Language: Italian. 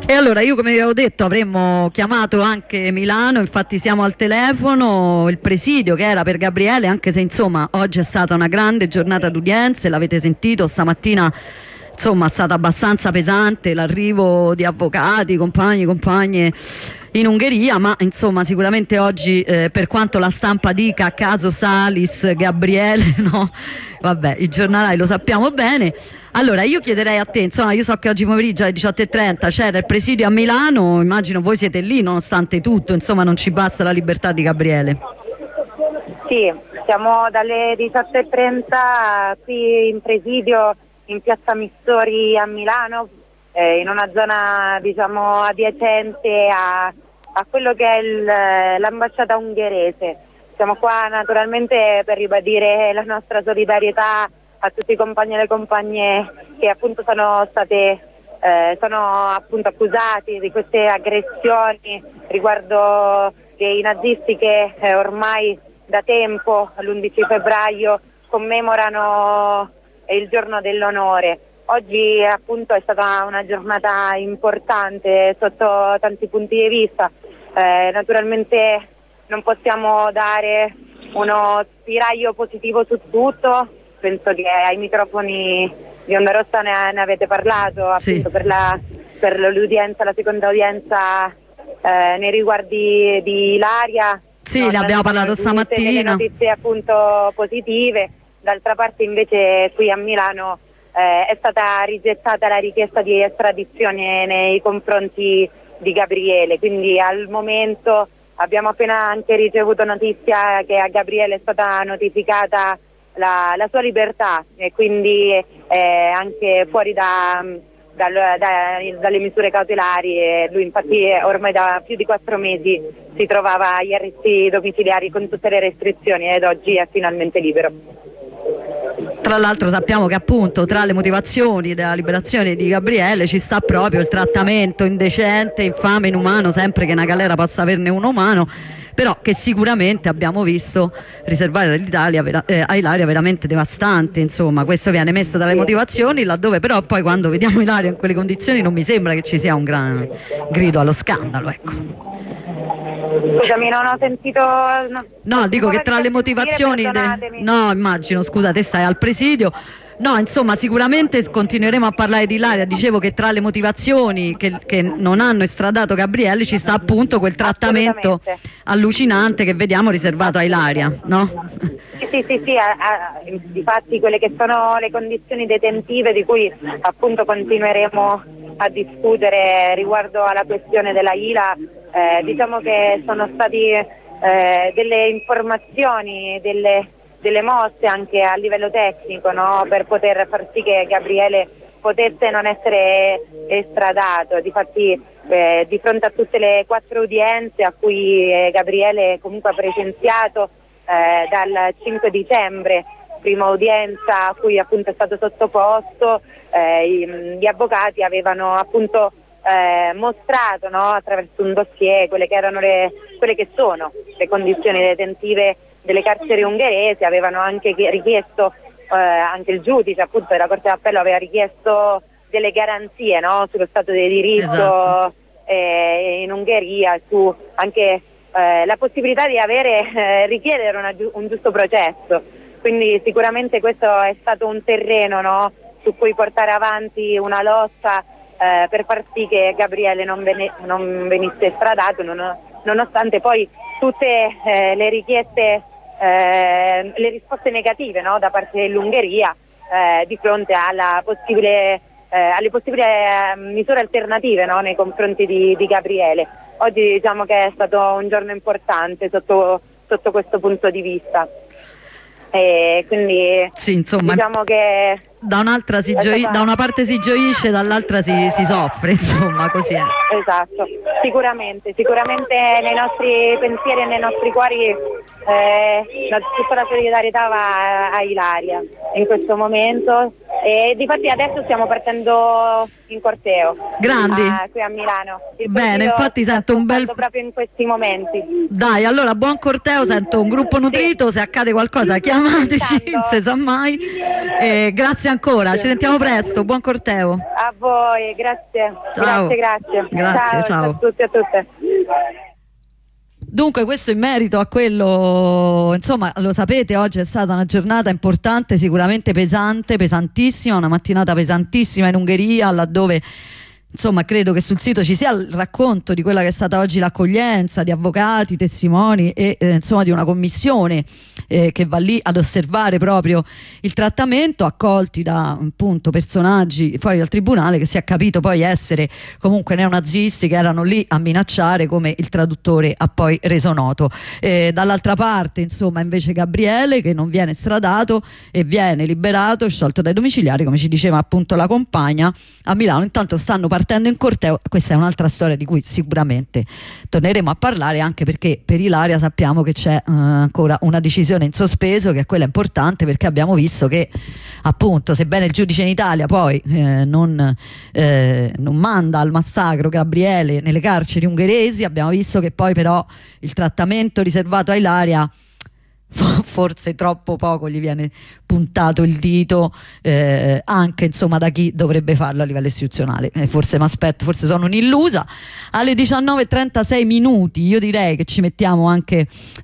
E allora io, come vi avevo detto, avremmo chiamato anche Milano, infatti siamo al telefono, il presidio che era per Gabriele, anche se insomma oggi è stata una grande giornata d'udienze, l'avete sentito stamattina, insomma è stata abbastanza pesante l'arrivo di avvocati, compagni, compagne in Ungheria, ma insomma sicuramente oggi per quanto la stampa dica caso Salis, Gabriele, no? Vabbè, i giornalai lo sappiamo bene. Allora io chiederei a te, insomma io so che oggi pomeriggio alle 18:30 c'era il presidio a Milano, immagino voi siete lì nonostante tutto, insomma non ci basta la libertà di Gabriele. Sì, siamo dalle 18:30 qui in presidio in piazza Missori a Milano, in una zona diciamo adiacente a quello che è l'ambasciata ungherese. Siamo qua naturalmente per ribadire la nostra solidarietà a tutti i compagni e le compagne che appunto sono appunto accusati di queste aggressioni riguardo i nazisti che ormai da tempo, l'11 febbraio, commemorano il giorno dell'onore. Oggi appunto è stata una giornata importante sotto tanti punti di vista. Naturalmente non possiamo dare uno spiraglio positivo su tutto, penso che ai microfoni di Onda Rossa ne avete parlato, appunto per l'udienza, la seconda udienza nei riguardi di Ilaria. Sì, ne abbiamo parlato stamattina. Delle notizie appunto positive, d'altra parte invece qui a Milano è stata rigettata la richiesta di estradizione nei confronti di Gabriele, quindi al momento abbiamo appena anche ricevuto notizia che a Gabriele è stata notificata la sua libertà e quindi anche fuori dalle misure cautelari, e lui infatti ormai da più di 4 mesi si trovava agli arresti domiciliari con tutte le restrizioni ed oggi è finalmente libero. Tra l'altro sappiamo che appunto tra le motivazioni della liberazione di Gabriele ci sta proprio il trattamento indecente, infame, inumano, sempre che una galera possa averne uno umano, però che sicuramente abbiamo visto riservare a Ilaria veramente devastante, insomma questo viene messo dalle motivazioni, laddove però poi quando vediamo Ilaria in quelle condizioni non mi sembra che ci sia un gran grido allo scandalo, ecco. Scusami, non ho sentito. No, dico che tra le motivazioni no, immagino, scusa, te stai al presidio. No, insomma, sicuramente continueremo a parlare di Ilaria. Dicevo che tra le motivazioni che non hanno estradato Gabriele ci sta appunto quel trattamento allucinante che vediamo riservato a Ilaria, no? Sì, difatti quelle che sono le condizioni detentive di cui appunto continueremo a discutere riguardo alla questione della ILA, diciamo che sono stati delle informazioni, delle mosse anche a livello tecnico, no? Per poter far sì che Gabriele potesse non essere estradato. Difatti di fronte a tutte le 4 udienze a cui Gabriele comunque ha presenziato dal 5 dicembre, prima udienza a cui appunto è stato sottoposto, gli avvocati avevano appunto mostrato, no, attraverso un dossier quelle che sono le condizioni detentive delle carceri ungheresi. Avevano anche richiesto, anche il giudice appunto della Corte d'Appello aveva richiesto delle garanzie, no, sullo Stato di diritto, esatto, in Ungheria, su anche la possibilità di richiedere un giusto processo. Quindi sicuramente questo è stato un terreno, no, su cui portare avanti una lotta per far sì che Gabriele non venisse estradato, nonostante poi tutte le richieste, le risposte negative, no, da parte dell'Ungheria di fronte alle possibili misure alternative, no, nei confronti di Gabriele. Oggi diciamo che è stato un giorno importante sotto questo punto di vista. E quindi sì, insomma, diciamo che da una parte si gioisce, dall'altra si soffre, insomma, così è. Esatto, sicuramente nei nostri pensieri e nei nostri cuori tutta la solidarietà va a Ilaria in questo momento, E difatti adesso stiamo partendo in corteo. Grandi. Qui a Milano. Bene, infatti sento un bel... proprio in questi momenti. Dai, allora buon corteo, sento un gruppo nutrito, se accade qualcosa chiamateci, non si sa mai. Grazie ancora, ci sentiamo presto, buon corteo. A voi, grazie. Ciao. Grazie. Ciao a tutti e a tutte. Dunque, questo in merito a quello, insomma, lo sapete, oggi è stata una giornata importante, sicuramente pesante, pesantissima, una mattinata pesantissima in Ungheria, laddove insomma credo che sul sito ci sia il racconto di quella che è stata oggi l'accoglienza di avvocati, testimoni e insomma di una commissione che va lì ad osservare proprio il trattamento, accolti da appunto personaggi fuori dal tribunale che si è capito poi essere comunque neonazisti che erano lì a minacciare, come il traduttore ha poi reso noto. Dall'altra parte insomma invece Gabriele, che non viene estradato e viene liberato, sciolto dai domiciliari, come ci diceva appunto la compagna a Milano. Intanto stanno partendo in corteo, questa è un'altra storia di cui sicuramente torneremo a parlare, anche perché per Ilaria sappiamo che c'è ancora una decisione in sospeso, che è quella importante, perché abbiamo visto che appunto, sebbene il giudice in Italia poi non manda al massacro Gabriele nelle carceri ungheresi, abbiamo visto che poi però il trattamento riservato a Ilaria forse troppo poco gli viene puntato il dito, anche insomma da chi dovrebbe farlo a livello istituzionale. Forse mi aspetto, forse sono un'illusa. Alle 19:36 io direi che ci mettiamo anche